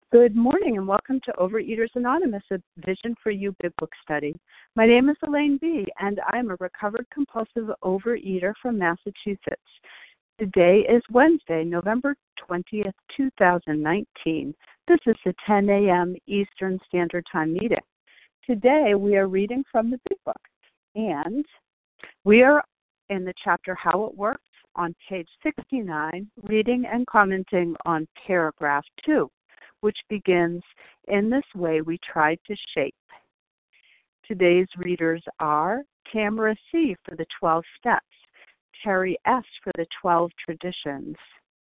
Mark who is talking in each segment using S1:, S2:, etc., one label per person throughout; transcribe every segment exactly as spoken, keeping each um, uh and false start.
S1: Good morning and welcome to Overeaters Anonymous, a Vision for You Big Book study. My name is Elaine B. and I'm a recovered compulsive overeater from Massachusetts. Today is Wednesday, November twentieth, two thousand nineteen. This is the ten a.m. Eastern Standard Time meeting. Today we are reading from the Big Book and we are in the chapter How It Works on page sixty-nine, reading and commenting on paragraph two, which begins, "In this way we tried to shape." Today's readers are Tamara C. for the twelve steps, Terry S. for the twelve traditions,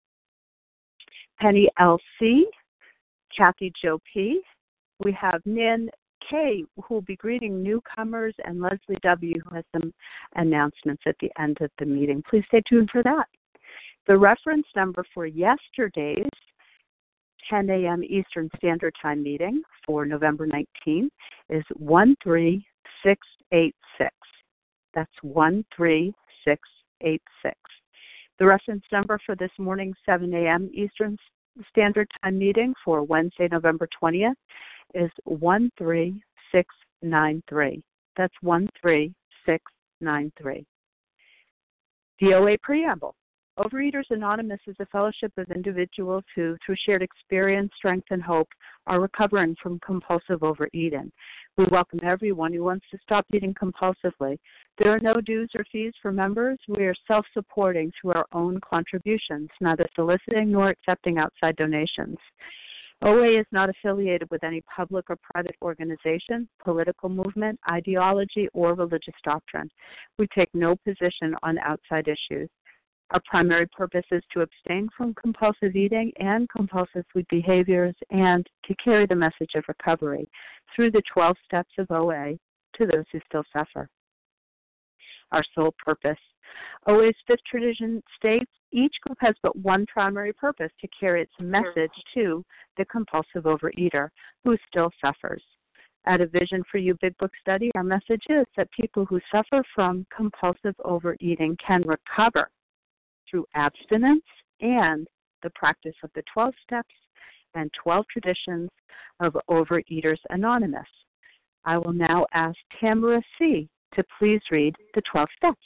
S1: Penny L C, Kathy Jo P. We have Nan K., who will be greeting newcomers, and Leslie W., who has some announcements at the end of the meeting. Please stay tuned for that. The reference number for yesterday's ten a.m. Eastern Standard Time meeting for November nineteenth is one three six eight six. That's one three six eight six. The reference number for this morning's seven a.m. Eastern Standard Time meeting for Wednesday, November twentieth is one three six nine three. That's one three six nine three. D O A Preamble. Overeaters Anonymous is a fellowship of individuals who, through shared experience, strength, and hope, are recovering from compulsive overeating. We welcome everyone who wants to stop eating compulsively. There are no dues or fees for members. We are self-supporting through our own contributions, neither soliciting nor accepting outside donations. O A is not affiliated with any public or private organization, political movement, ideology, or religious doctrine. We take no position on outside issues. Our primary purpose is to abstain from compulsive eating and compulsive food behaviors and to carry the message of recovery through the twelve steps of O A to those who still suffer. Our sole purpose. O A's fifth tradition states each group has but one primary purpose: to carry its message to the compulsive overeater who still suffers. At a Vision for You Big Book study, our message is that people who suffer from compulsive overeating can recover through abstinence and the practice of the twelve steps and twelve traditions of Overeaters Anonymous. I will now ask Tamara C. to please read the twelve steps.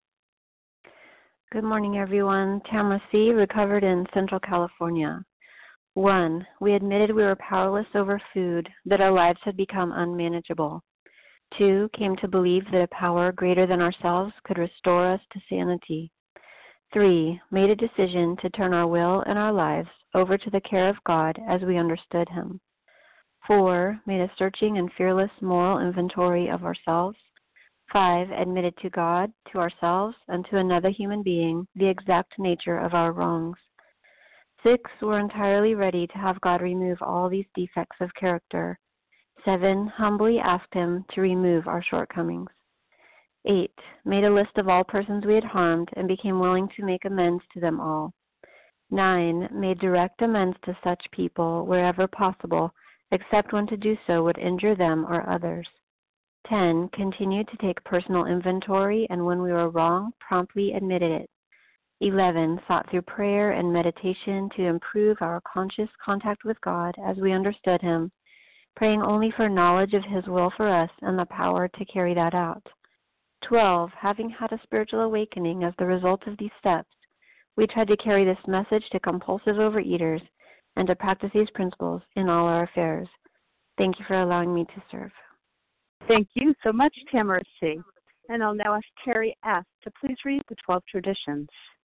S2: Good morning, everyone. Tamara C., recovered in Central California. One, we admitted we were powerless over food, that our lives had become unmanageable. Two, came to believe that a power greater than ourselves could restore us to sanity. Three, made a decision to turn our will and our lives over to the care of God as we understood Him. Four, made a searching and fearless moral inventory of ourselves. Five, admitted to God, to ourselves, and to another human being the exact nature of our wrongs. Six, were entirely ready to have God remove all these defects of character. Seven, humbly asked Him to remove our shortcomings. Eight, made a list of all persons we had harmed and became willing to make amends to them all. Nine, made direct amends to such people wherever possible, except when to do so would injure them or others. Ten, continued to take personal inventory and when we were wrong, promptly admitted it. Eleven, sought through prayer and meditation to improve our conscious contact with God as we understood Him, praying only for knowledge of His will for us and the power to carry that out. Twelve, having had a spiritual awakening as the result of these steps, we tried to carry this message to compulsive overeaters and to practice these principles in all our affairs. Thank you for allowing me to serve.
S1: Thank you so much, Tamara C. And I'll now ask Terry S. to please read the twelve traditions.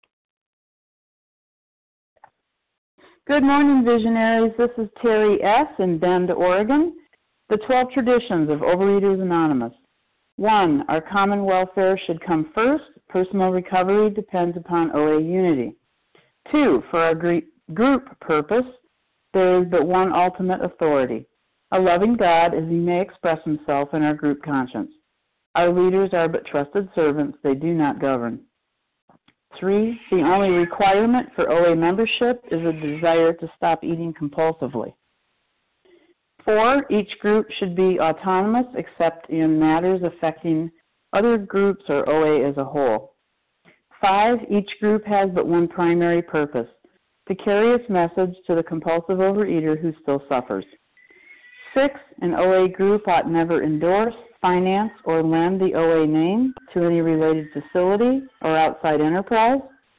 S3: Good morning, visionaries. This is Terry S. in Bend, Oregon. The twelve traditions of Overeaters Anonymous. One, our common welfare should come first. Personal recovery depends upon O A unity. Two, for our group purpose, there is but one ultimate authority, a loving God as He may express Himself in our group conscience. Our leaders are but trusted servants, they do not govern. Three, the only requirement for O A membership is a desire to stop eating compulsively. Four, each group should be autonomous except in matters affecting other groups or O A as a whole. Five, each group has but one primary purpose, to carry its message to the compulsive overeater who still suffers. Six, an O A group ought never endorse, finance, or lend the O A name to any related facility or outside enterprise,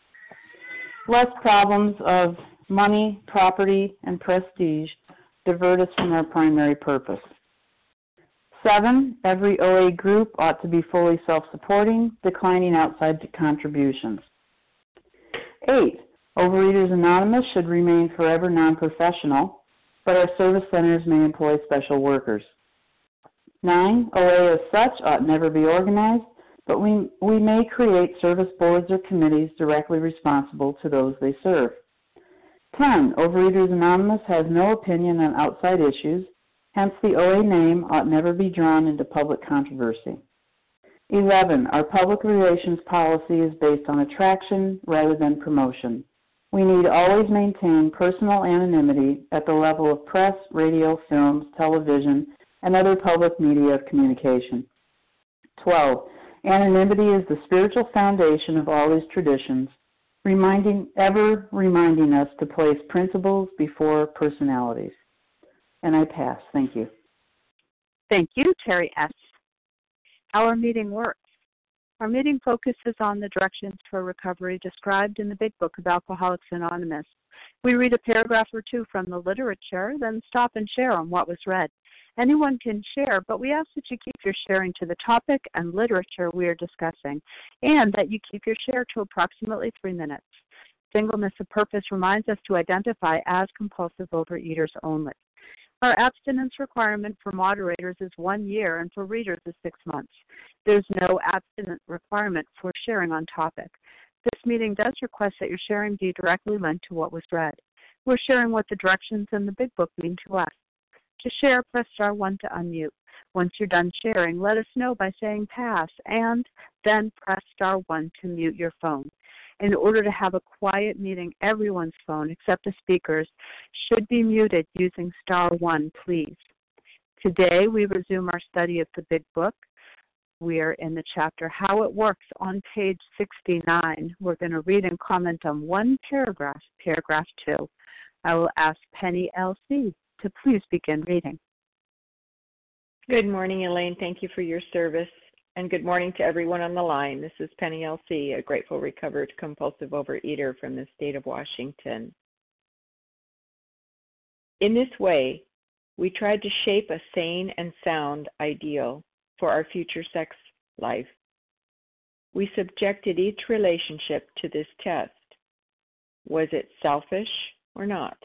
S3: lest problems of money, property, and prestige divert us from our primary purpose. Seven, every O A group ought to be fully self-supporting, declining outside contributions. Eight, Overeaters Anonymous should remain forever non-professional, but our service centers may employ special workers. Nine, O A as such ought never be organized, but we, we may create service boards or committees directly responsible to those they serve. Ten, Overeaters Anonymous has no opinion on outside issues, hence the O A name ought never be drawn into public controversy. Eleven, our public relations policy is based on attraction rather than promotion. We need always maintain personal anonymity at the level of press, radio, films, television, and other public media of communication. Twelve, anonymity is the spiritual foundation of all these traditions, reminding, ever reminding us to place principles before personalities. And I pass. Thank you.
S1: Thank you, Terry S. How our meeting works. Our meeting focuses on the directions for recovery described in the Big Book of Alcoholics Anonymous. We read a paragraph or two from the literature, then stop and share on what was read. Anyone can share, but we ask that you keep your sharing to the topic and literature we are discussing, and that you keep your share to approximately three minutes. Singleness of purpose reminds us to identify as compulsive overeaters only. Our abstinence requirement for moderators is one year and for readers is six months. There's no abstinence requirement for sharing on topic. This meeting does request that your sharing be directly linked to what was read. We're sharing what the directions in the Big Book mean to us. To share, press star one to unmute. Once you're done sharing, let us know by saying pass, and then press star one to mute your phone. In order to have a quiet meeting, everyone's phone, except the speaker's, should be muted using star one, please. Today, we resume our study of the Big Book. We are in the chapter How It Works on page sixty-nine. We're going to read and comment on one paragraph, paragraph two. I will ask Penny L C to please begin reading.
S4: Good morning, Elaine. Thank you for your service. And good morning to everyone on the line. This is Penny L C, a grateful recovered compulsive overeater from the state of Washington. In this way, we tried to shape a sane and sound ideal for our future sex life. We subjected each relationship to this test. Was it selfish or not?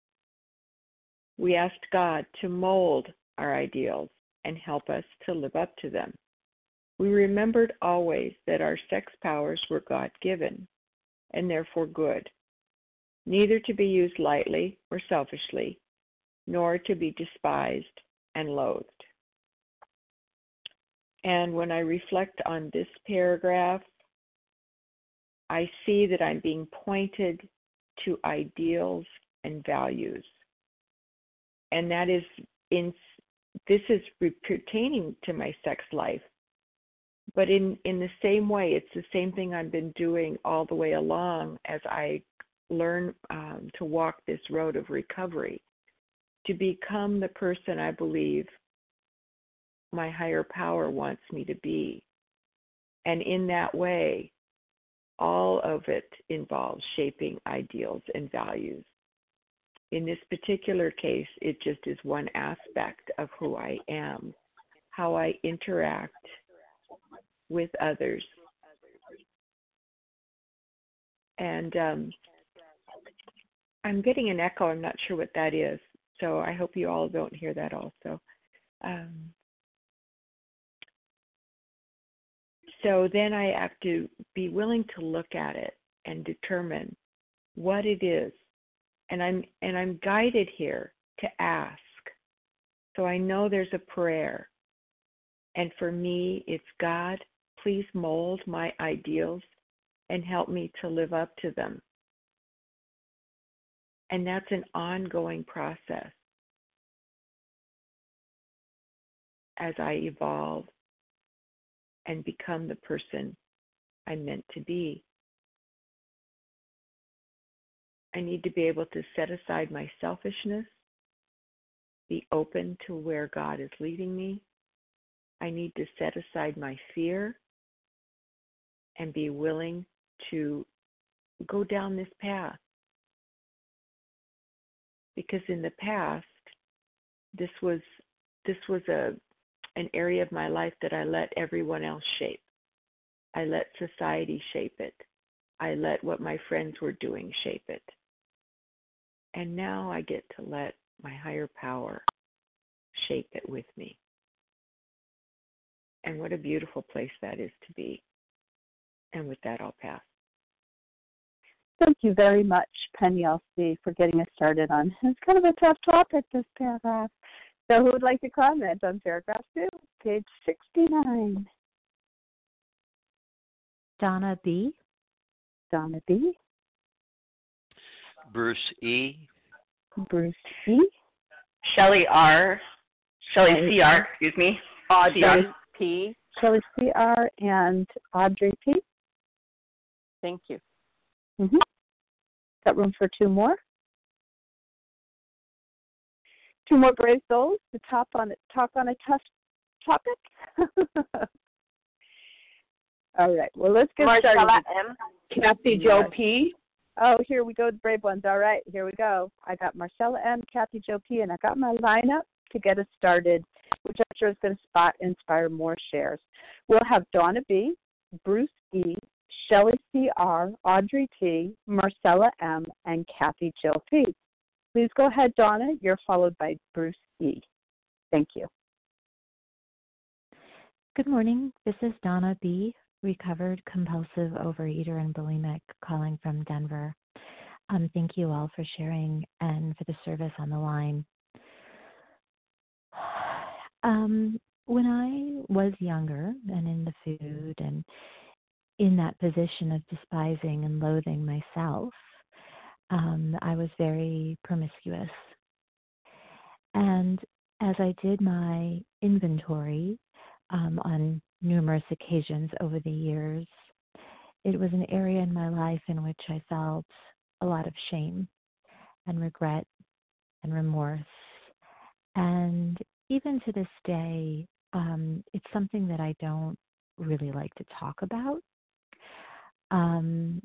S4: We asked God to mold our ideals and help us to live up to them. We remembered always that our sex powers were God-given and therefore good, neither to be used lightly or selfishly, nor to be despised and loathed. And when I reflect on this paragraph, I see that I'm being pointed to ideals and values. And that is in this is pertaining to my sex life. But in, in the same way, it's the same thing I've been doing all the way along as I learn um, to walk this road of recovery, to become the person I believe my higher power wants me to be. And in that way, all of it involves shaping ideals and values. In this particular case, it just is one aspect of who I am, how I interact with others. And um, I'm getting an echo. I'm not sure what that is. So I hope you all don't hear that also. Um, so then I have to be willing to look at it and determine what it is. And I'm and I'm guided here to ask. So I know there's a prayer. And for me, it's God, please mold my ideals and help me to live up to them. And that's an ongoing process as I evolve and become the person I'm meant to be. I need to be able to set aside my selfishness, be open to where God is leading me. I need to set aside my fear and be willing to go down this path. Because in the past, this was this was a an area of my life that I let everyone else shape. I let society shape it. I let what my friends were doing shape it. And now I get to let my higher power shape it with me. And what a beautiful place that is to be. And with that, I'll pass.
S1: Thank you very much, Penny L C, for getting us started on. It's kind of a tough topic, this paragraph. So who would like to comment on paragraph two, page sixty-nine?
S2: Donna B.
S1: Donna B.
S5: Bruce E.
S1: Bruce E.
S6: Shelley R. Shelley C R, excuse me.
S1: Audrey
S6: C R.
S1: P. Shelley C R and Audrey P.
S6: Thank you.
S1: Mm-hmm. Got room for two more? Two more brave souls to top on it, talk on a tough topic? All right. Well, let's get
S6: Marcella
S1: started.
S6: M. Kathy Joe P.
S1: Oh, here we go, the brave ones. All right, here we go. I got Marcella M., Kathy Joe P., and I got my lineup to get us started, which I'm sure is going to spot inspire more shares. We'll have Donna B., Bruce E., Shelley C R, Audrey T., Marcella M., and Kathy Jill P. Please go ahead, Donna. You're followed by Bruce E. Thank you.
S7: Good morning. This is Donna B., recovered compulsive overeater and bulimic, calling from Denver. Um, thank you all for sharing and for the service on the line. Um, when I was younger and in the food and in that position of despising and loathing myself, um, I was very promiscuous. And as I did my inventory um, on numerous occasions over the years, it was an area in my life in which I felt a lot of shame and regret and remorse. And even to this day, um, it's something that I don't really like to talk about. Um,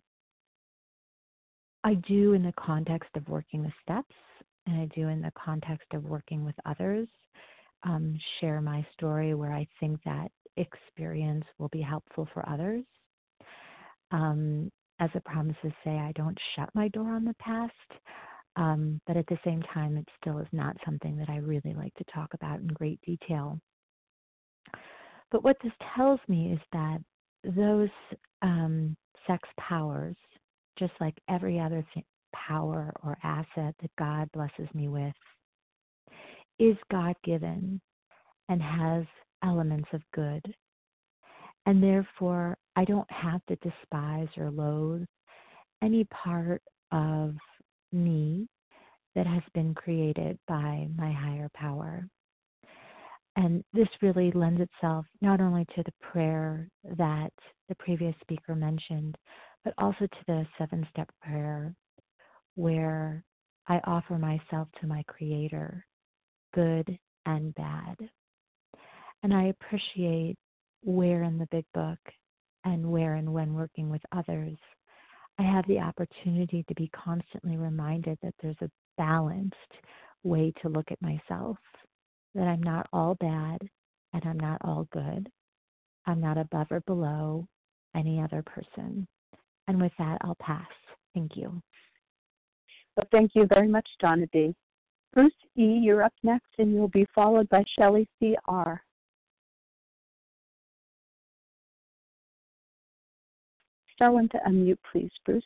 S7: I do in the context of working the steps, and I do in the context of working with others, um, share my story where I think that experience will be helpful for others. Um, as the promises say, I don't shut my door on the past, um, but at the same time, it still is not something that I really like to talk about in great detail. But what this tells me is that those um, sex powers, just like every other th- power or asset that God blesses me with, is God-given and has elements of good. And therefore, I don't have to despise or loathe any part of me that has been created by my higher power. And this really lends itself not only to the prayer that the previous speaker mentioned, but also to the seven-step prayer where I offer myself to my Creator, good and bad. And I appreciate where in the Big Book and where and when working with others, I have the opportunity to be constantly reminded that there's a balanced way to look at myself, that I'm not all bad and I'm not all good. I'm not above or below any other person. And with that, I'll pass. Thank you.
S1: Well, thank you very much, Donna B. Bruce E., you're up next, and you'll be followed by Shelley C R. Star one to unmute, please, Bruce.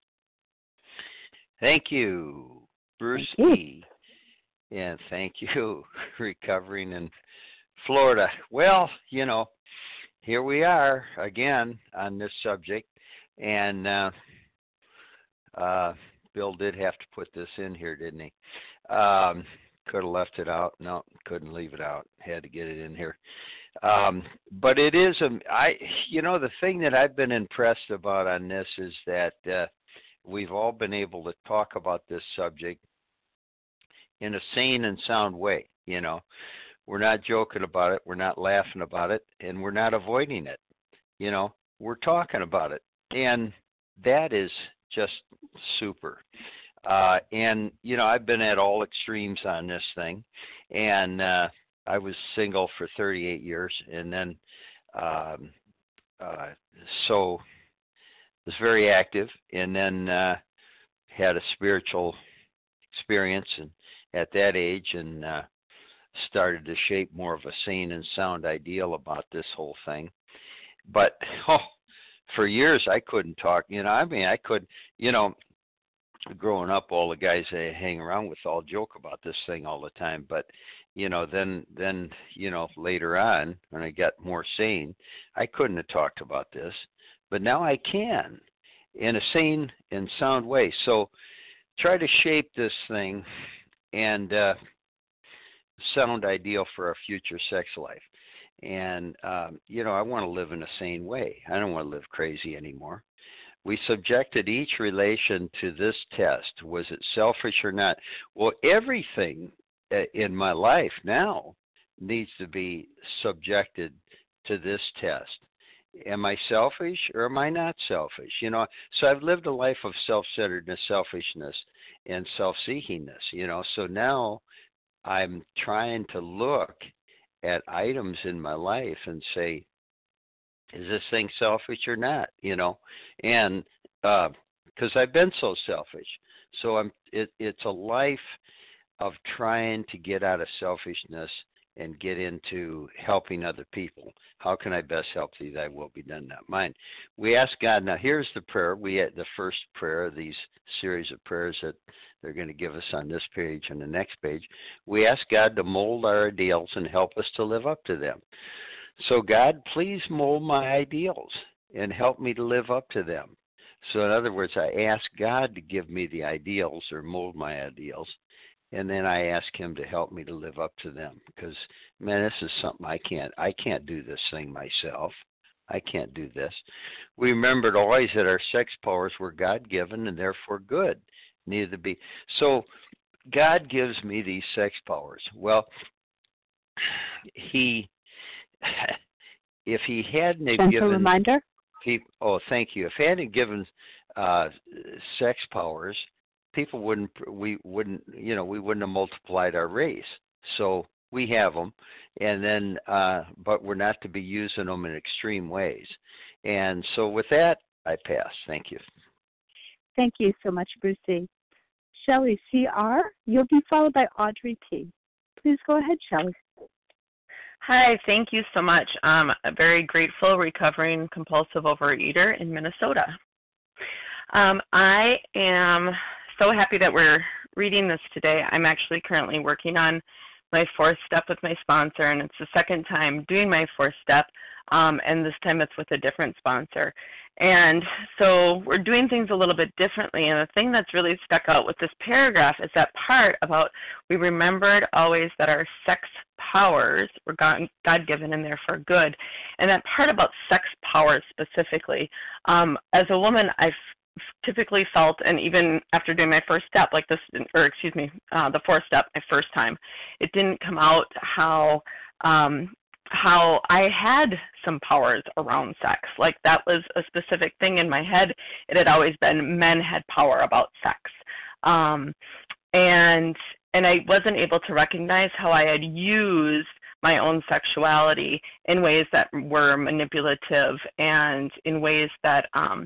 S5: Thank you, Bruce
S1: Thank you.
S5: E. And thank you, recovering in Florida. Well, you know, here we are again on this subject, and uh, uh, Bill did have to put this in here, didn't he? Um, could have left it out. No, couldn't leave it out. Had to get it in here. Um, but it is, a, I, you know, the thing that I've been impressed about on this is that uh, we've all been able to talk about this subject in a sane and sound way. You know, we're not joking about it, we're not laughing about it, and we're not avoiding it. You know, we're talking about it, and that is just super. Uh, and, you know, I've been at all extremes on this thing, and uh, I was single for thirty-eight years, and then um, uh, so was very active, and then uh, had a spiritual experience and at that age, and uh, started to shape more of a sane and sound ideal about this whole thing. But oh, for years I couldn't talk. You know, I mean, I could, you know, growing up, all the guys I hang around with all joke about this thing all the time. But, you know, then, then, you know, later on, when I got more sane, I couldn't have talked about this. But now I can in a sane and sound way. So try to shape this thing and uh, sound ideal for our future sex life. And, um, you know, I want to live in a sane way. I don't want to live crazy anymore. We subjected each relation to this test. Was it selfish or not? Well, everything in my life now needs to be subjected to this test. Am I selfish or am I not selfish? You know, so I've lived a life of self-centeredness, selfishness, and self-seekingness, you know. So now I'm trying to look at items in my life and say, is this thing selfish or not? You know, and because uh, I've been so selfish, so I'm. It, it's a life of trying to get out of selfishness and get into helping other people. How can I best help thee? Thy will be done, not mine. We ask God. Now, here's the prayer. We had the first prayer of these series of prayers that they're going to give us on this page and the next page. We ask God to mold our ideals and help us to live up to them. So, God, please mold my ideals and help me to live up to them. So, in other words, I ask God to give me the ideals or mold my ideals, and then I ask Him to help me to live up to them. Because, man, this is something I can't, I can't do this thing myself. I can't do this. We remembered always that our sex powers were God-given and therefore good. Neither be. So, God gives me these sex powers. Well, He... if he hadn't
S1: Gentle
S5: given
S1: reminder.
S5: people, oh, thank you. If he hadn't given uh, sex powers, people wouldn't. We wouldn't. You know, we wouldn't have multiplied our race. So we have them, and then, uh, but we're not to be using them in extreme ways. And so, with that, I pass. Thank you.
S1: Thank you so much, Brucey. Shelley C R. You'll be followed by Audrey P. Please go ahead, Shelley.
S6: Hi, thank you so much. Um, a very grateful recovering compulsive overeater in Minnesota. Um, I am so happy that we're reading this today. I'm actually currently working on my fourth step with my sponsor, and it's the second time doing my fourth step, um, and this time it's with a different sponsor. And so we're doing things a little bit differently, and the thing that's really stuck out with this paragraph is that part about we remembered always that our sex powers were God, God-given and therefore good. And that part about sex powers specifically, um, as a woman, I've typically felt, and even after doing my first step, like this, or excuse me, uh, the fourth step, my first time, it didn't come out how um, how I had some powers around sex. Like that was a specific thing in my head. It had always been men had power about sex. Um, and and I wasn't able to recognize how I had used my own sexuality in ways that were manipulative and in ways that um,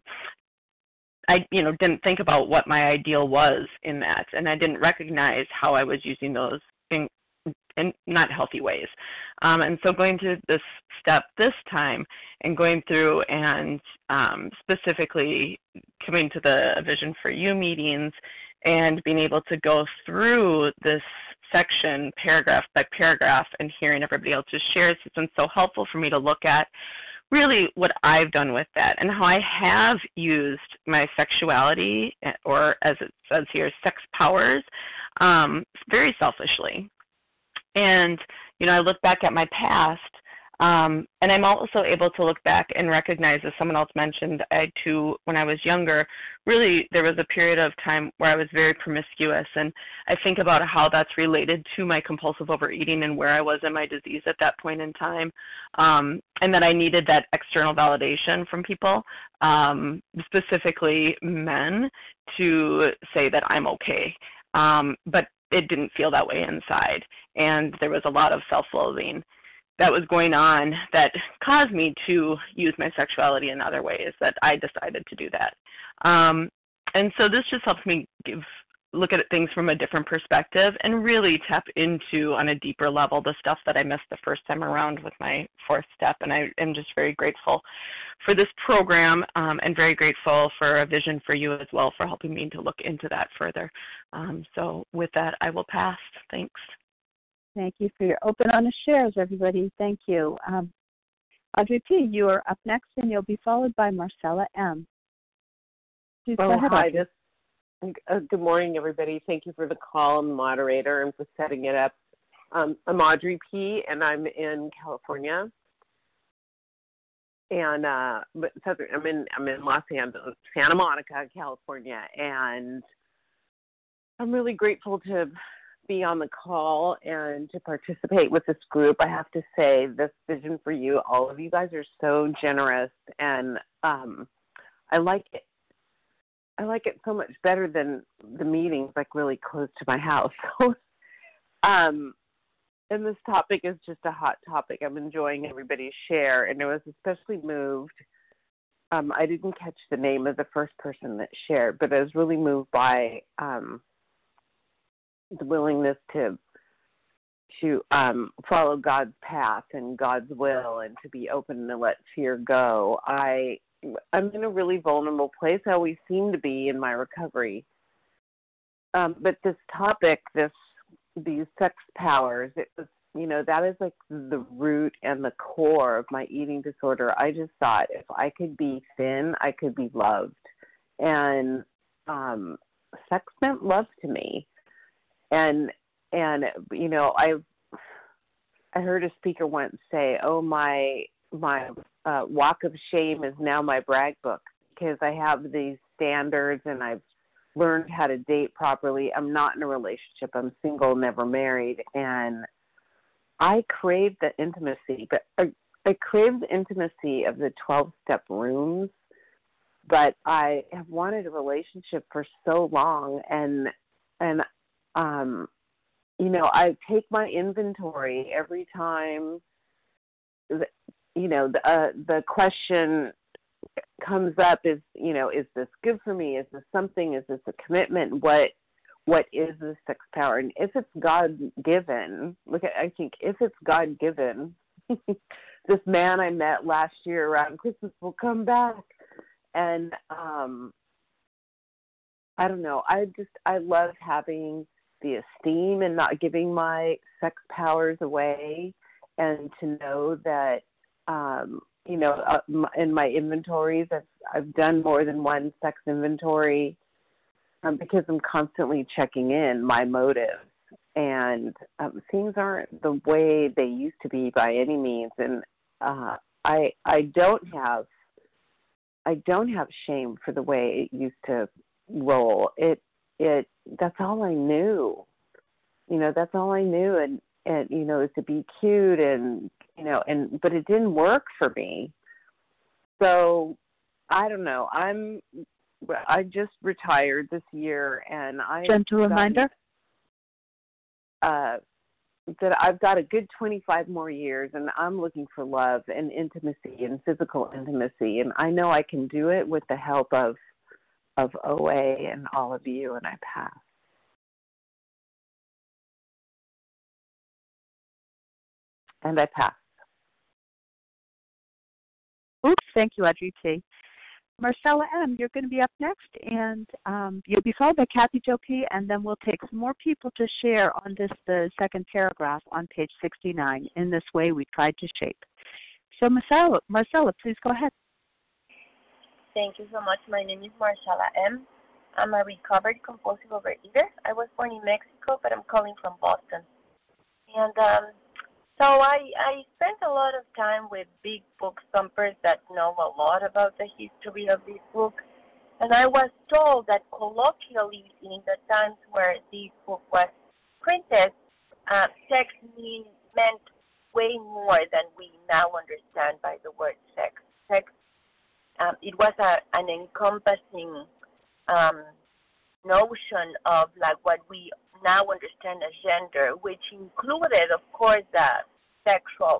S6: I, you know, didn't think about what my ideal was in that. And I didn't recognize how I was using those in, in not healthy ways. Um, and so going through this step this time and going through and um, specifically coming to the Vision for You meetings and being able to go through this section paragraph by paragraph and hearing everybody else's shares has been so helpful for me to look at really what I've done with that and how I have used my sexuality, or as it says here, sex powers, um, very selfishly. And, you know, I look back at my past Um, and I'm also able to look back and recognize, as someone else mentioned, I too, when I was younger, really there was a period of time where I was very promiscuous. And I think about how that's related to my compulsive overeating and where I was in my disease at that point in time. Um, and that I needed that external validation from people, um, specifically men, to say that I'm okay. Um, but it didn't feel that way inside. And there was a lot of self-loathing that was going on that caused me to use my sexuality in other ways, that I decided to do that. Um, and so this just helps me give look at things from a different perspective and really tap into, on a deeper level, the stuff that I missed the first time around with my fourth step. And I am just very grateful for this program, um, and very grateful for A Vision for You as well for helping me to look into that further. Um, so with that, I will pass. Thanks.
S1: Thank you for your open, honest shares, everybody. Thank you. Um, Audrey P., you are up next, and you'll be followed by Marcella M. Please
S8: oh,
S1: go ahead,
S8: hi.
S1: Audrey.
S8: This, uh, good morning, everybody. Thank you for the call and the moderator and for setting it up. Um, I'm Audrey P., and I'm in California. And uh, but I'm in I'm in Los Angeles, Santa Monica, California, and I'm really grateful to be on the call and to participate with this group. I have to say, this Vision for You, all of you guys are so generous, and um, I like it. I like it so much better than the meetings, like really close to my house. um, and this topic is just a hot topic. I'm enjoying everybody's share, and I was especially moved. Um, I didn't catch the name of the first person that shared, but I was really moved by um, the willingness to to um, follow God's path and God's will, and to be open to let fear go. I I'm in a really vulnerable place. I always seem to be in my recovery. Um, but this topic, this these sex powers, it was, you know, that is like the root and the core of my eating disorder. I just thought if I could be thin, I could be loved, and um, sex meant love to me. And, and, you know, I, I heard a speaker once say, oh, my, my uh, walk of shame is now my brag book, because I have these standards and I've learned how to date properly. I'm not in a relationship. I'm single, never married. And I crave the intimacy, but I, I crave the intimacy of the twelve-step rooms, but I have wanted a relationship for so long. And, and, Um, you know, I take my inventory every time, the, you know, the, uh, the question comes up is, you know, is this good for me? Is this something? Is this a commitment? What, what is this sex power? And if it's God-given, look at, I think if it's God-given, this man I met last year around Christmas will come back. And um, I don't know, I just, I love having the esteem and not giving my sex powers away, and to know that, um, you know, uh, in my inventories, I've, I've done more than one sex inventory, um, because I'm constantly checking in my motives, and um, things aren't the way they used to be by any means. And uh, I, I don't have, I don't have shame for the way it used to roll. It, it, that's all I knew, you know, that's all I knew. And, and, you know, is to be cute and, you know, and, but it didn't work for me. So I don't know. I'm, I just retired this year, and I,
S1: gentle reminder,
S8: uh, that I've got a good twenty-five more years, and I'm looking for love and intimacy and physical intimacy. And I know I can do it with the help of, of O A and all of you, and I pass. And I pass.
S1: Oops, thank you, Audrey T. Marcella M., you're going to be up next, and um, you'll be followed by Kathy Jo P., and then we'll take some more people to share on this, the second paragraph on page sixty-nine. In this way, we tried to shape. So, Marcella, Marcella, please go ahead.
S9: Thank you so much. My name is Marcella M. I'm a recovered compulsive overeater. I was born in Mexico, but I'm calling from Boston. And um, So I, I spent a lot of time with big book thumpers that know a lot about the history of this book. And I was told that colloquially, in the times where this book was printed, uh, sex mean, meant way more than we now understand by the word sex. Sex, um, it was a, an encompassing um, notion of like what we now understand as gender, which included, of course, the sexual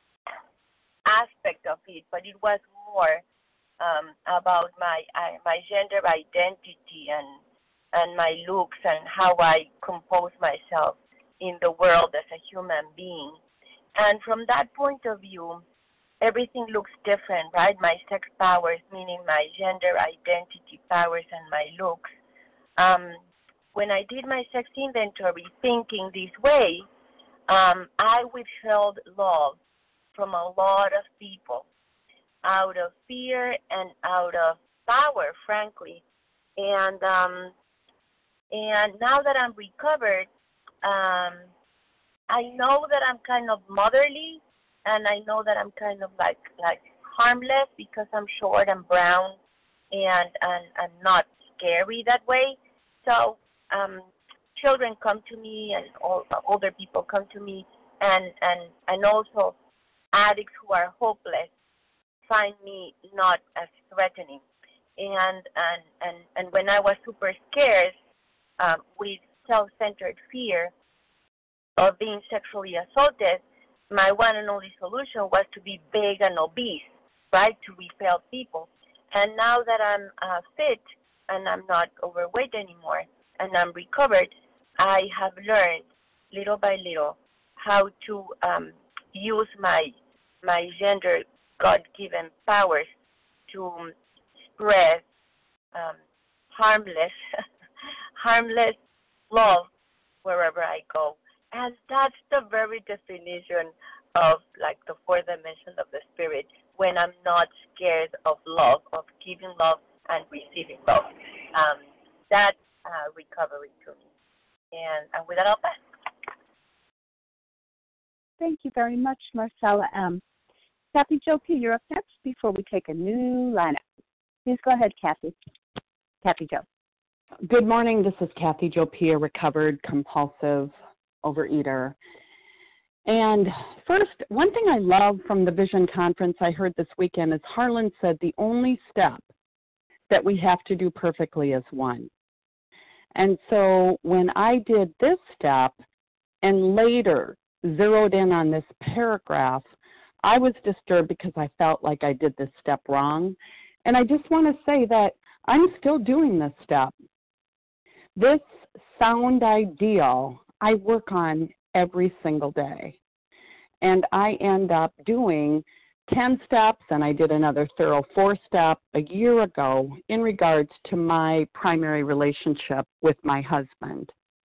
S9: aspect of it, but it was more um, about my uh, my gender identity and and my looks and how I compose myself in the world as a human being. And from that point of view, everything looks different, right? My sex powers, meaning my gender identity powers and my looks. Um, when I did my sex inventory thinking this way, um, I withheld love from a lot of people out of fear and out of power, frankly. And um, and now that I'm recovered, um, I know that I'm kind of motherly, and I know that I'm kind of like like harmless because I'm short and brown and and, and not scary that way. So um, children come to me, and all, older people come to me, and, and, and also addicts who are hopeless find me not as threatening. And and, and, and when I was super scared um, with self-centered fear of being sexually assaulted, my one and only solution was to be big and obese, right, to repel people. And now that I'm uh, fit and I'm not overweight anymore and I'm recovered, I have learned little by little how to um, use my my gender God-given powers to spread um, harmless, harmless love wherever I go. And that's the very definition of like the fourth dimension of the spirit, when I'm not scared of love, of giving love and receiving love. Um, that's uh, recovery to me. And, and with that, I'll pass.
S1: Thank you very much, Marcella M. Kathy Jo P., you're up next before we take a new lineup. Please go ahead, Kathy. Kathy Jo.
S10: Good morning. This is Kathy Jo P., a recovered compulsive overeater. And first, one thing I love from the Vision Conference I heard this weekend is Harlan said the only step that we have to do perfectly is one. And so when I did this step and later zeroed in on this paragraph, I was disturbed because I felt like I did this step wrong. And I just want to say that I'm still doing this step. This sound ideal I work on every single day. And I end up doing ten steps, and I did another thorough four step a year ago in regards to my primary relationship with my husband.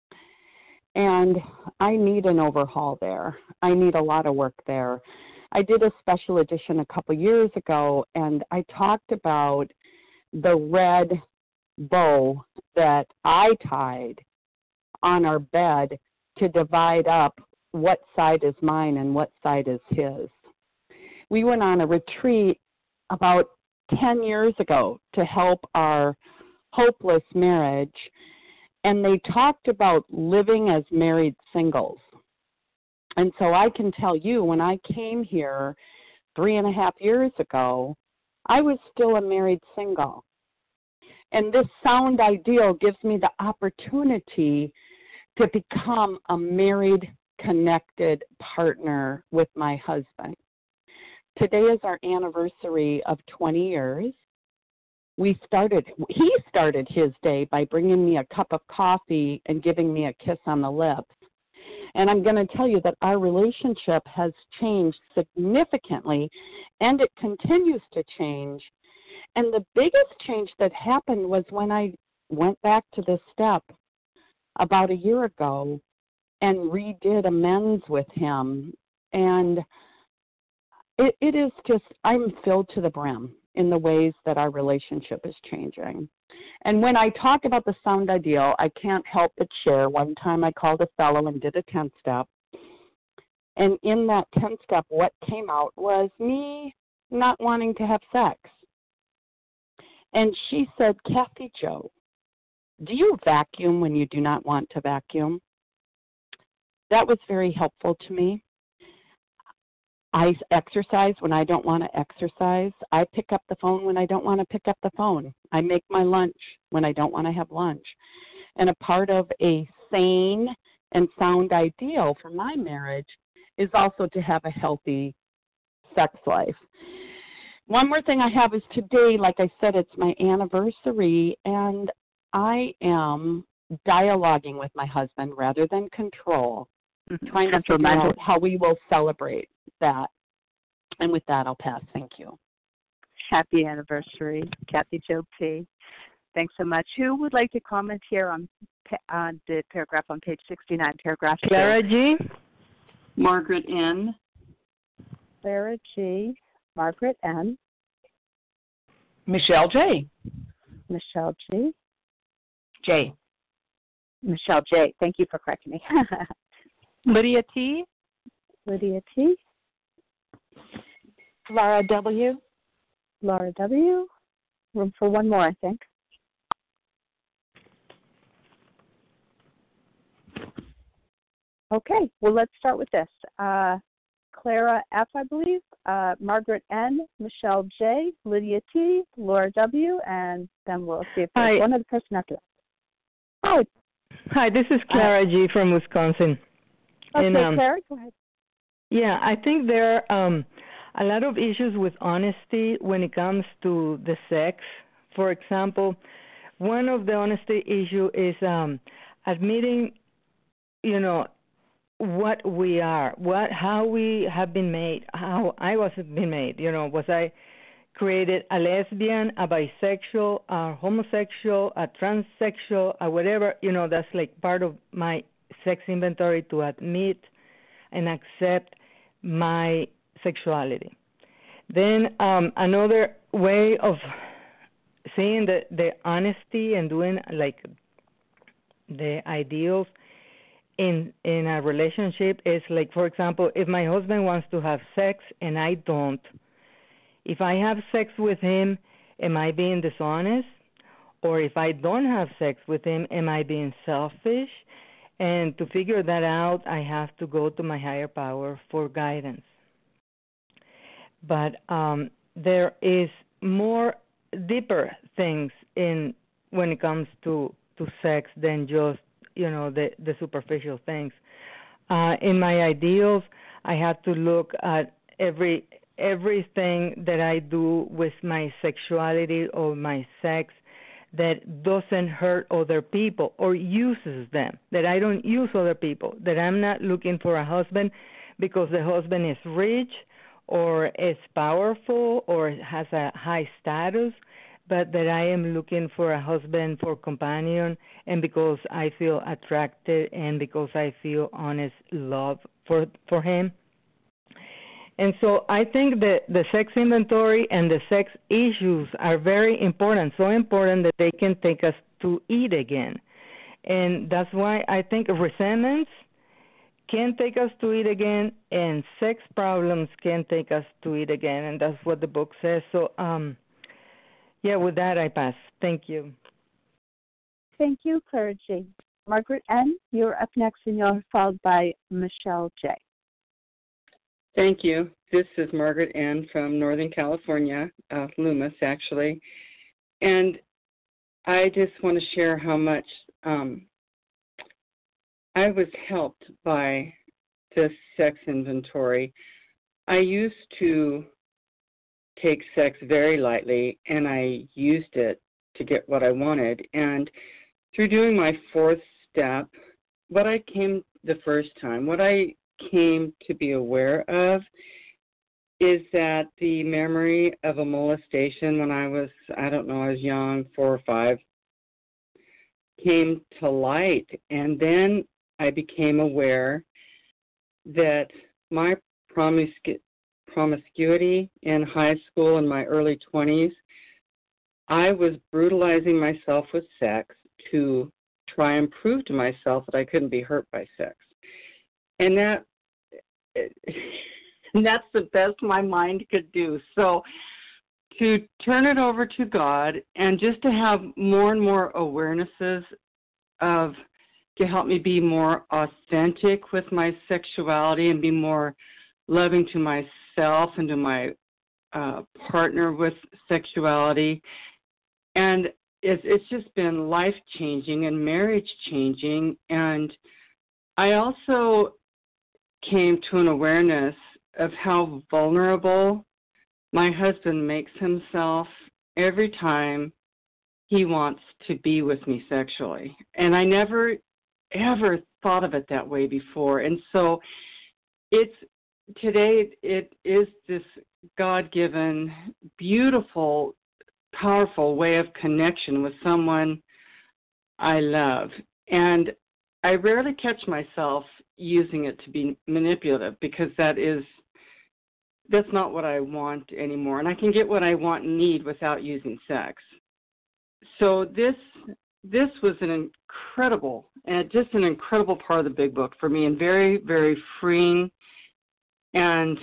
S10: And I need an overhaul there. I need a lot of work there. I did a special edition a couple years ago, and I talked about the red bow that I tied on our bed to divide up what side is mine and what side is his. We went on a retreat about ten years ago to help our hopeless marriage, and they talked about living as married singles. And so I can tell you, when I came here three and a half years ago, I was still a married single. And this sound ideal gives me the opportunity to become a married, connected partner with my husband. Today is our anniversary of twenty years. We started, he started his day by bringing me a cup of coffee and giving me a kiss on the lips. And I'm going to tell you that our relationship has changed significantly, and it continues to change. And the biggest change that happened was when I went back to this step about a year ago and redid amends with him. And it, it is just, I'm filled to the brim in the ways that our relationship is changing. And when I talk about the sound ideal, I can't help but share. One time I called a fellow and did a ten-step. And in that ten step, what came out was me not wanting to have sex. And she said, Kathy Jo, do you vacuum when you do not want to vacuum? That was very helpful to me. I exercise when I don't want to exercise. I pick up the phone when I don't want to pick up the phone. I make my lunch when I don't want to have lunch. And a part of a sane and sound ideal for my marriage is also to have a healthy sex life. One more thing I have is today, like I said, it's my anniversary, and I am dialoguing with my husband rather than control, mm-hmm. trying to figure out how we will celebrate that. And with that, I'll pass. Thank you.
S1: Happy anniversary, Kathy Jo P. Thanks so much. Who would like to comment here on, on the paragraph on page sixty-nine, paragraph two?
S11: Clara G.
S3: Margaret N.
S1: Clara G. Margaret N.
S11: Michelle J.
S1: Michelle G.
S11: J.
S1: Michelle J. Thank you for correcting me.
S11: Lydia T.
S1: Lydia T.
S2: Laura W.
S1: Laura W. Room for one more, I think. Okay, well, let's start with this. Uh, Clara F., I believe, uh, Margaret N., Michelle J., Lydia T., Laura W., and then we'll see if there's
S11: Hi.
S1: one other person after that.
S11: Oh, hi, this is Clara uh, G. from Wisconsin.
S1: Okay,
S11: and, um,
S1: Clara, go ahead.
S11: Yeah, I think there are um, a lot of issues with honesty when it comes to the sex. For example, one of the honesty issue is um, admitting, you know, what we are, what how we have been made, how I was been made. You know, was I created a lesbian, a bisexual, a homosexual, a transsexual, a whatever? You know, that's like part of my sex inventory to admit and accept my sexuality. Then um, another way of seeing the, the honesty and doing like the ideals in in a relationship is like, for example, if my husband wants to have sex and I don't, if I have sex with him, am I being dishonest? Or if I don't have sex with him, am I being selfish? And to figure that out, I have to go to my higher power for guidance. But um, there is more deeper things in when it comes to, to sex than just, you know, the, the superficial things. Uh, in my ideals, I have to look at every everything that I do with my sexuality or my sex that doesn't hurt other people or uses them, that I don't use other people, that I'm not looking for a husband because the husband is rich or is powerful or has a high status, but that I am looking for a husband for companion and because I feel attracted and because I feel honest love for for him. And so I think that the sex inventory and the sex issues are very important, so important that they can take us to eat again. And that's why I think resentments can take us to eat again and sex problems can take us to eat again, and that's what the book says. So, um, yeah, with that, I pass. Thank you.
S1: Thank you, Clara G. Margaret N., you're up next, and you're followed by Michelle J.
S3: Thank you. This is Margaret N. from Northern California, uh, Loomis, actually. And I just want to share how much um, I was helped by this sex inventory. I used to take sex very lightly, and I used it to get what I wanted. And through doing my fourth step, what I came the first time, what I came to be aware of is that the memory of a molestation when I was, I don't know, I was young, four or five, came to light. And then I became aware that my promiscu- promiscuity in high school in my early twenties, I was brutalizing myself with sex to try and prove to myself that I couldn't be hurt by sex. And that
S10: and that's the best my mind could do. So to turn it over to God and just to have more and more awarenesses of, to help me be more authentic with my sexuality and be more loving to myself and to my uh, partner with sexuality. And it's, it's just been life-changing and marriage-changing. And I also came to an awareness of how vulnerable my husband makes himself every time he wants to be with me sexually. And I never, ever thought of it that way before. And so it's, today it is this God-given, beautiful, powerful way of connection with someone I love. And I rarely catch myself using it to be manipulative, because that is, that's not what I want anymore. And I can get what I want and need without using sex. So this this was an incredible, and just an incredible part of the Big Book for me, and very, very freeing. And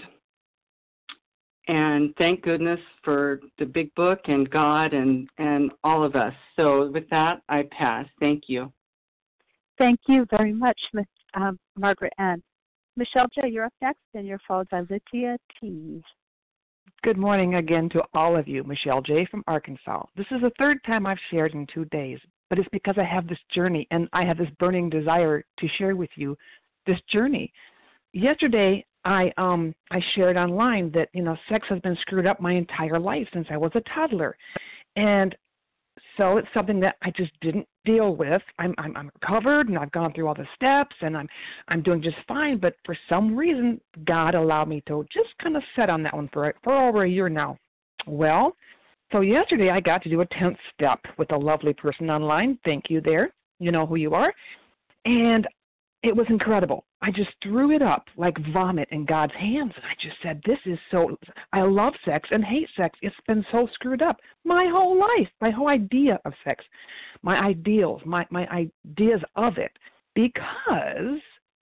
S10: and thank goodness for the Big Book and God and, and all of us. So with that, I pass. Thank you.
S1: Thank you very much, Miz Um, Margaret Ann. Michelle J., you're up next, and you're followed by Lydia T.
S12: Good morning again to all of you. Michelle J. from Arkansas. This is the third time I've shared in two days, but it's because I have this journey, and I have this burning desire to share with you this journey. Yesterday, I um I shared online that, you know, sex has been screwed up my entire life since I was a toddler, and so it's something that I just didn't deal with. I'm I'm I'm recovered, and I've gone through all the steps, and I'm I'm doing just fine. But for some reason, God allowed me to just kind of sit on that one for for over a year now. Well, so yesterday I got to do a tenth step with a lovely person online. Thank you there. You know who you are. And it was incredible. I just threw it up like vomit in God's hands. And I just said, this is so, I love sex and hate sex. It's been so screwed up. My whole life, my whole idea of sex, my ideals, my, my ideas of it. Because,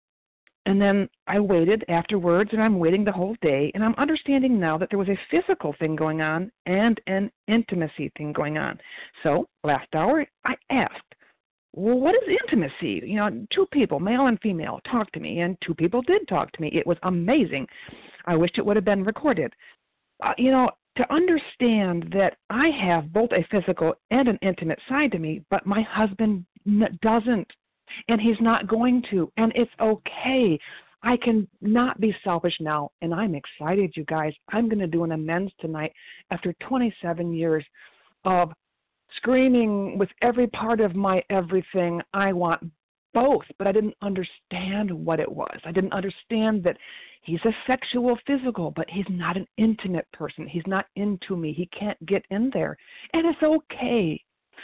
S12: and then I waited afterwards, and I'm waiting the whole day, and I'm understanding now that there was a physical thing going on and an intimacy thing going on. So last hour, I asked, well, what is intimacy? You know, two people, male and female, talked to me, and two people did talk to me. It was amazing. I wished it would have been recorded. Uh, you know, to understand that I have both a physical and an intimate side to me, but my husband n- doesn't, and he's not going to, and it's okay. I can not be selfish now, and I'm excited, you guys. I'm going to do an amends tonight after twenty-seven years of screaming with every part of my everything, I want both, but I didn't understand what it was. I didn't understand that he's a sexual physical, but he's not an intimate person. He's not into me. He can't get in there, and it's okay.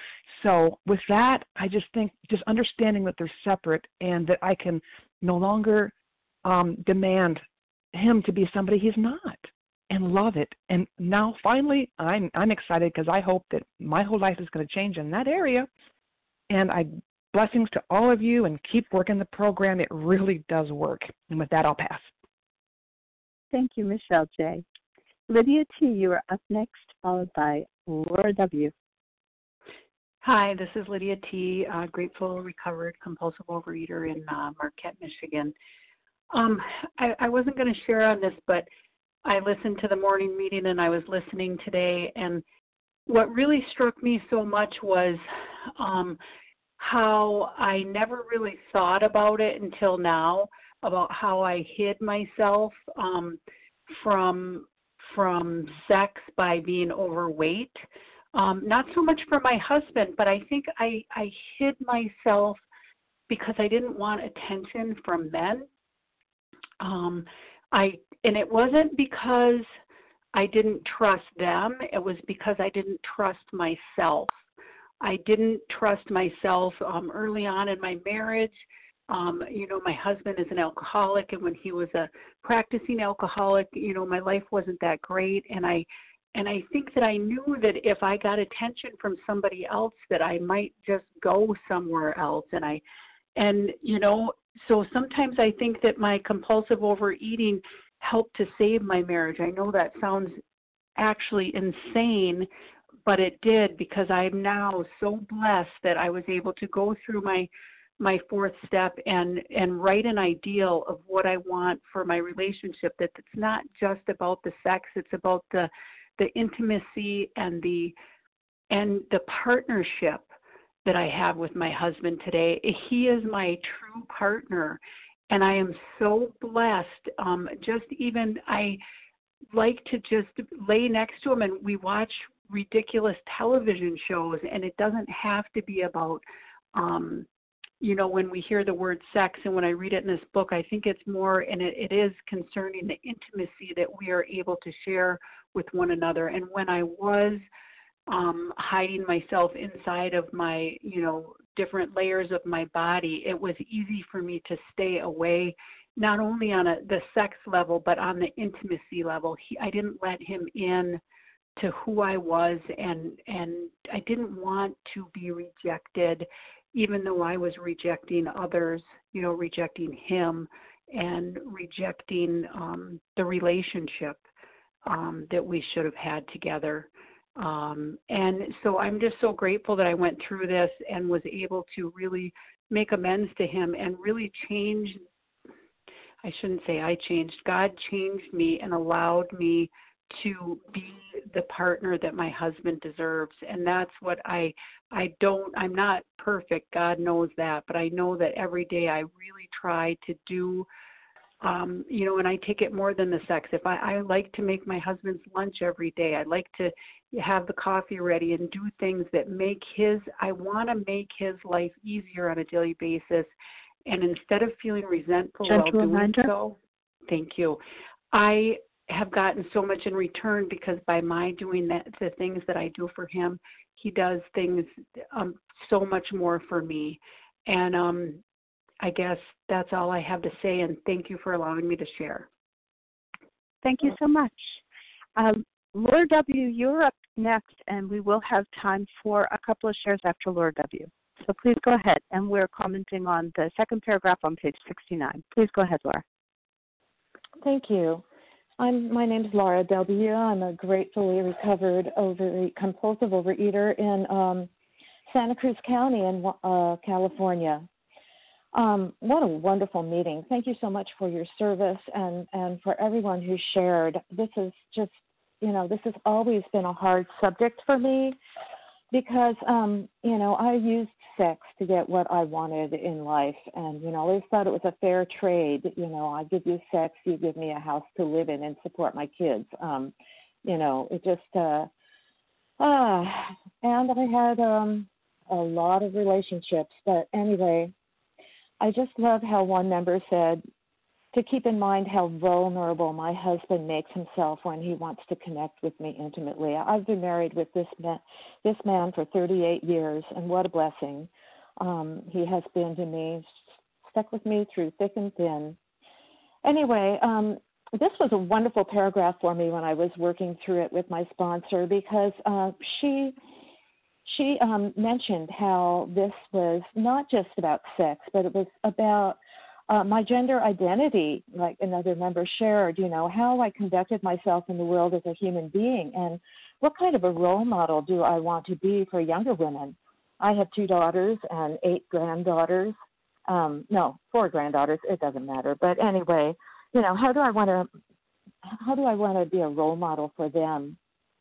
S12: So with that, I just think just understanding that they're separate and that I can no longer um, demand him to be somebody he's not, and love it. And now finally I'm I'm excited because I hope that my whole life is going to change in that area. And I blessings to all of you, and keep working the program. It really does work. And with that, I'll pass.
S1: Thank you, Michelle J. Lydia T., you are up next, followed by Laura W.
S13: Hi, this is Lydia T., uh, grateful, recovered, compulsive overeater in uh, Marquette, Michigan. Um, I, I wasn't going to share on this, but I listened to the morning meeting, and I was listening today, and what really struck me so much was um, how I never really thought about it until now, about how I hid myself um, from from sex by being overweight. Um, not so much for my husband, but I think I, I hid myself because I didn't want attention from men. Um, I and it wasn't because I didn't trust them. It was because I didn't trust myself. I didn't trust myself um, early on in my marriage. Um, you know, my husband is an alcoholic, and when he was a practicing alcoholic, you know, my life wasn't that great, and I and I think that I knew that if I got attention from somebody else, that I might just go somewhere else, and I and you know, so sometimes I think that my compulsive overeating helped to save my marriage. I know that sounds actually insane, but it did, because I'm now so blessed that I was able to go through my my fourth step and and write an ideal of what I want for my relationship, that it's not just about the sex, it's about the the intimacy and the and the partnership that I have with my husband today. He is my true partner, and I am so blessed. Um, just even I like to just lay next to him and we watch ridiculous television shows, and it doesn't have to be about, um, you know, when we hear the word sex and when I read it in this book, I think it's more, and it, it is concerning the intimacy that we are able to share with one another. And when I was um, hiding myself inside of my, you know, different layers of my body, it was easy for me to stay away, not only on a, the sex level, but on the intimacy level. He, I didn't let him in to who I was, and and I didn't want to be rejected, even though I was rejecting others, you know, rejecting him and rejecting um, the relationship um, that we should have had together. Um, and so I'm just so grateful that I went through this and was able to really make amends to him and really change. I shouldn't say I changed. God changed me and allowed me to be the partner that my husband deserves. And that's what I, I don't, I'm not perfect. God knows that, but I know that every day I really try to do, um, you know, and I take it more than the sex. If I, I like to make my husband's lunch every day, I like to have the coffee ready and do things that make his, I want to make his life easier on a daily basis. And instead of feeling resentful
S1: Gentle
S13: while doing
S1: reminder.
S13: so, thank you, I have gotten so much in return, because by my doing that, the things that I do for him, he does things um, so much more for me. And um, I guess that's all I have to say, and thank you for allowing me to share.
S1: Thank you so much. Um, Laura W., you're up next, and we will have time for a couple of shares after Laura W. So please go ahead, and we're commenting on the second paragraph on page sixty-nine. Please go ahead, Laura.
S14: Thank you. I'm, my name is Laura W. I'm a gratefully recovered over, compulsive overeater in um, Santa Cruz County in uh, California. Um, what a wonderful meeting. Thank you so much for your service and, and for everyone who shared. This is just, you know, this has always been a hard subject for me because, um, you know, I used sex to get what I wanted in life. And, you know, I always thought it was a fair trade. You know, I give you sex, you give me a house to live in and support my kids. Um, you know, it just, uh, uh, and I had um, a lot of relationships. But anyway, I just love how one member said to keep in mind how vulnerable my husband makes himself when he wants to connect with me intimately. I've been married with this man, this man for thirty-eight years, and what a blessing. Um, he has been to me, stuck with me through thick and thin. Anyway, um, this was a wonderful paragraph for me when I was working through it with my sponsor, because uh, she she um, mentioned how this was not just about sex, but it was about Uh, my gender identity, like another member shared, you know, how I conducted myself in the world as a human being, and what kind of a role model do I want to be for younger women. I have two daughters and eight granddaughters. Um, no, four granddaughters. It doesn't matter. But anyway, you know, how do I want to, how do I want to be a role model for them?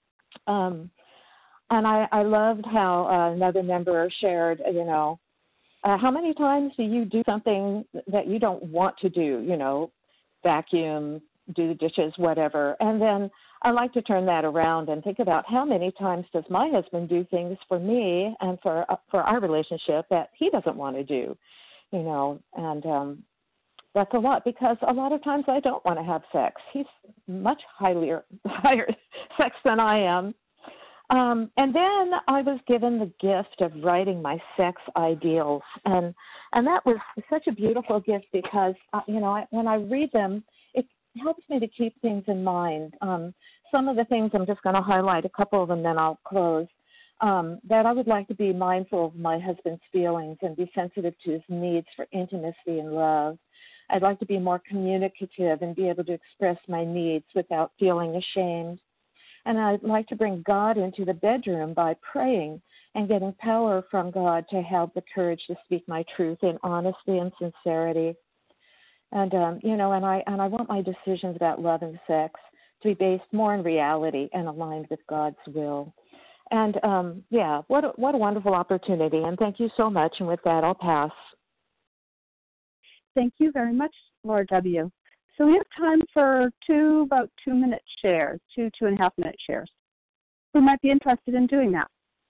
S14: Um, and I, I loved how uh, another member shared, you know, Uh, how many times do you do something that you don't want to do, you know, vacuum, do the dishes, whatever? And then I like to turn that around and think about how many times does my husband do things for me and for uh, for our relationship that he doesn't want to do, you know, and um, that's a lot, because a lot of times I don't want to have sex. He's much higher, higher sex than I am. Um, and then I was given the gift of writing my sex ideals, and and that was such a beautiful gift because, uh, you know, I, when I read them, it helps me to keep things in mind. Um, some of the things, I'm just going to highlight a couple of them, then I'll close. Um, that I would like to be mindful of my husband's feelings and be sensitive to his needs for intimacy and love. I'd like to be more communicative and be able to express my needs without feeling ashamed. And I'd like to bring God into the bedroom by praying and getting power from God to have the courage to speak my truth in honesty and sincerity. And, um, you know, and I and I want my decisions about love and sex to be based more in reality and aligned with God's will. And, um, yeah, what a, what a wonderful opportunity. And thank you so much. And with that, I'll pass.
S1: Thank you very much, Laura W. So we have time for two about two-minute shares, two, two-and-a-half-minute shares. Who might be interested in doing that?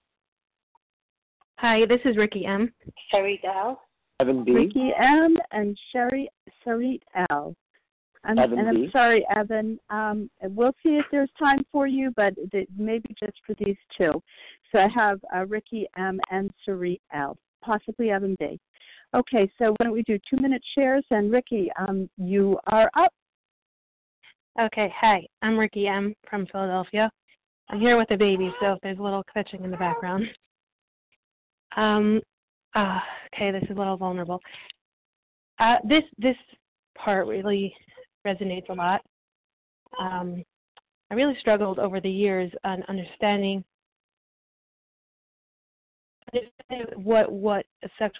S15: Hi, this is Ricky M.
S9: Sherry Dow.
S16: Evan B.
S1: Ricky M. and Sherry Sarit L. I'm,
S16: Evan
S1: and I'm
S16: B.
S1: sorry, Evan. Um, we'll see if there's time for you, but it, maybe just for these two. So I have uh, Ricky M. and Sarit L. Possibly Evan B. Okay, so why don't we do two-minute shares? And Ricky, um, you are up.
S15: Okay, hi. I'm Ricky M. from Philadelphia. I'm here with the baby, so if there's a little fetching in the background. Um, uh, okay, this is a little vulnerable. Uh, this this part really resonates a lot. Um, I really struggled over the years on understanding, understanding what what a sexual.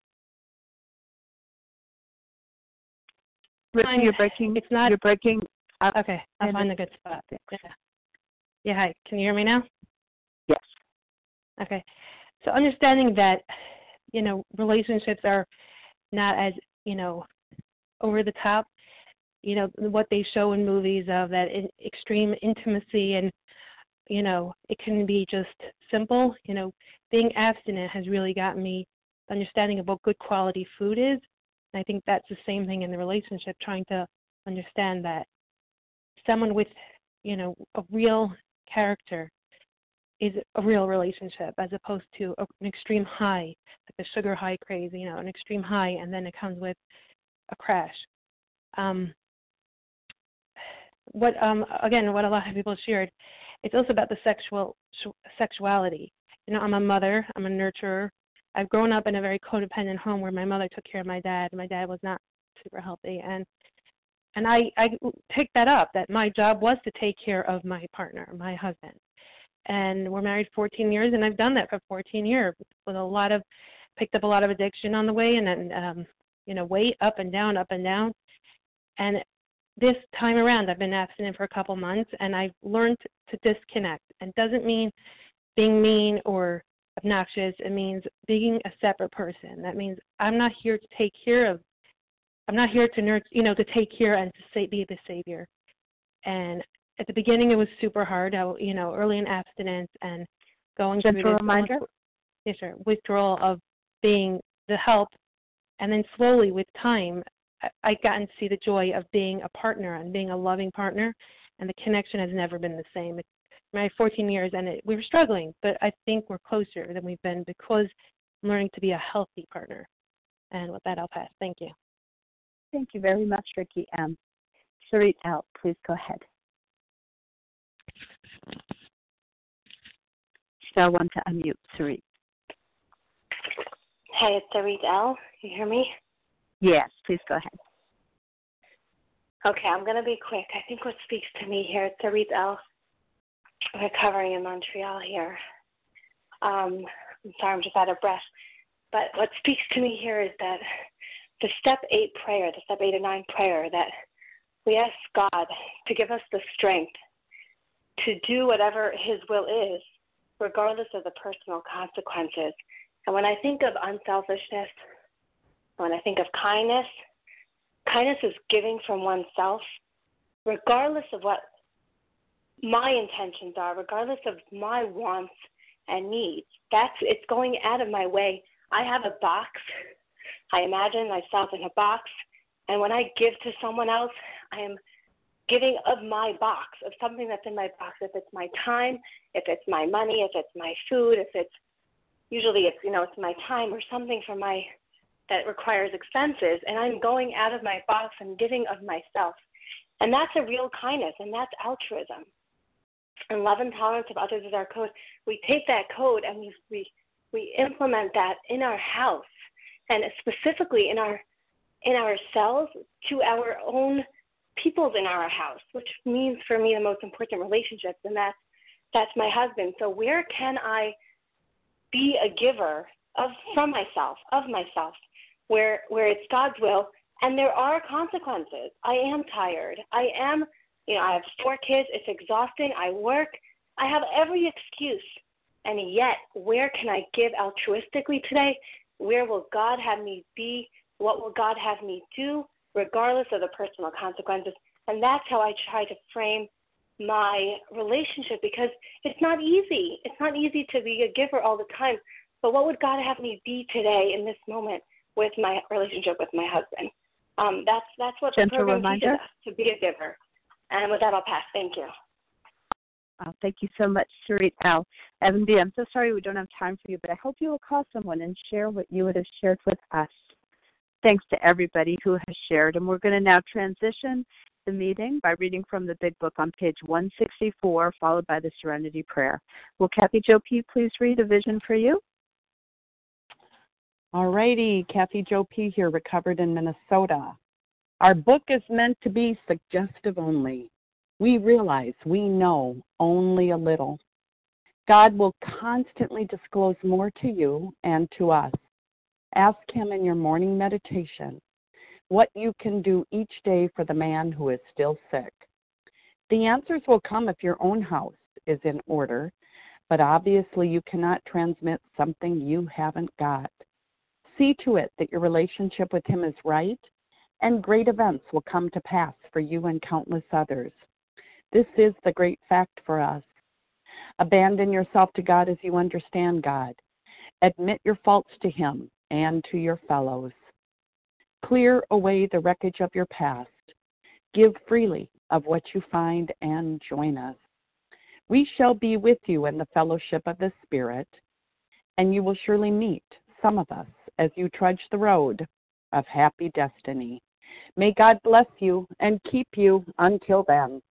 S1: Ricky, you're breaking.
S15: It's not.
S1: You're breaking. Up
S15: okay, I'll find a good spot. Yeah. Yeah. Hi. Can you hear me now?
S1: Yes.
S15: Okay. So understanding that, you know, relationships are not as, you know, over the top, you know, what they show in movies of that in extreme intimacy, and, you know, it can be just simple. You know, being abstinent has really gotten me understanding of what good quality food is. And I think that's the same thing in the relationship, trying to understand that someone with, you know, a real character is a real relationship, as opposed to an extreme high, like a sugar high craze, you know, an extreme high, and then it comes with a crash. Um, what um, again, what a lot of people shared, it's also about the sexual sexuality. You know, I'm a mother, I'm a nurturer. I've grown up in a very codependent home where my mother took care of my dad. My dad was not super healthy, and and I I picked that up, that my job was to take care of my partner, my husband. And we're married fourteen years, and I've done that for fourteen years with a lot of, picked up a lot of addiction on the way, and then, um, you know, weight up and down, up and down. And this time around, I've been abstinent for a couple months, and I've learned to disconnect. And doesn't mean being mean or obnoxious. It means being a separate person. That means I'm not here to take care of, I'm not here to nurture, you know, to take care and to say, be the savior. And at the beginning, it was super hard, I, you know, early in abstinence and going
S1: Gentle
S15: through this
S1: reminder?
S15: yes, sir, withdrawal of being the help. And then slowly with time, I, I gotten to see the joy of being a partner and being a loving partner. And the connection has never been the same. It's married fourteen years, and it, we were struggling, but I think we're closer than we've been because I'm learning to be a healthy partner. And with that, I'll pass. Thank you.
S1: Thank you very much, Ricky M. Sarit L., please go ahead. Star one to unmute, Sarit.
S17: Hey, it's Sarit L. You hear me?
S1: Yes, please go ahead.
S17: Okay, I'm going to be quick. I think what speaks to me here, it's Sarit L. Recovering in Montreal here. Um, I'm sorry, I'm just out of breath. But what speaks to me here is that the step eight prayer, the step eight or nine prayer, that we ask God to give us the strength to do whatever his will is, regardless of the personal consequences. And when I think of unselfishness, when I think of kindness, kindness is giving from oneself, regardless of what my intentions are, regardless of my wants and needs. That's, it's going out of my way. I have a box. I imagine myself in a box. And when I give to someone else, I am giving of my box, of something that's in my box. If it's my time, if it's my money, if it's my food, if it's, usually it's, you know, it's my time or something for my, that requires expenses. And I'm going out of my box and giving of myself. And that's a real kindness, and that's altruism. and love and tolerance of others is our code. We take that code and we we we implement that in our house, and specifically in our in ourselves to our own peoples in our house, which means for me the most important relationships, and that's that's my husband. So where can I be a giver of from myself, of myself, where where it's God's will, and there are consequences. I am tired. I am, you know, I have four kids. It's exhausting. I work. I have every excuse. And yet, where can I give altruistically today? Where will God have me be? What will God have me do, regardless of the personal consequences? And that's how I try to frame my relationship, because it's not easy. It's not easy to be a giver all the time. But what would God have me be today in this moment with my relationship with my husband? Um, that's that's what
S1: Gentle
S17: the program
S1: reminder.
S17: teaches us, to be a giver. And with that, I'll pass. Thank you.
S1: Oh, thank you so much, Sarit L. Evan B., I'm so sorry we don't have time for you, but I hope you will call someone and share what you would have shared with us. Thanks to everybody who has shared. And we're going to now transition the meeting by reading from the Big Book on page one sixty-four, followed by the Serenity Prayer. Will Kathy Jo P. please read A Vision for You?
S10: All righty, Kathy Jo P. here, recovered in Minnesota. Our book is meant to be suggestive only. We realize we know only a little. God will constantly disclose more to you and to us. Ask Him in your morning meditation what you can do each day for the man who is still sick. The answers will come if your own house is in order, but obviously you cannot transmit something you haven't got. See to it that your relationship with Him is right, and great events will come to pass for you and countless others. This is the great fact for us. Abandon yourself to God as you understand God. Admit your faults to Him and to your fellows. Clear away the wreckage of your past. Give freely of what you find and join us. We shall be with you in the fellowship of the Spirit, and you will surely meet some of us as you trudge the road of happy destiny. May God bless you and keep you until then.